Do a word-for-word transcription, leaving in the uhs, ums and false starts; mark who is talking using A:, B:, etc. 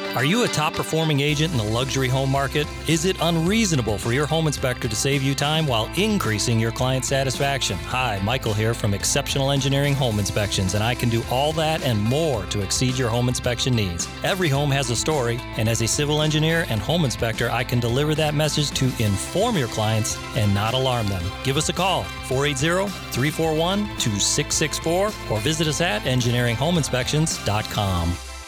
A: Are you a top-performing agent in the luxury home market? Is it unreasonable for your home inspector to save you time while increasing your client satisfaction? Hi, Michael here from Exceptional Engineering Home Inspections, and I can do all that and more to exceed your home inspection needs. Every home has a story, and as a civil engineer and home inspector, I can deliver that message to inform your clients and not alarm them. Give us a call, four eight zero, three four one, two six six four, or visit us at engineering home inspections dot com.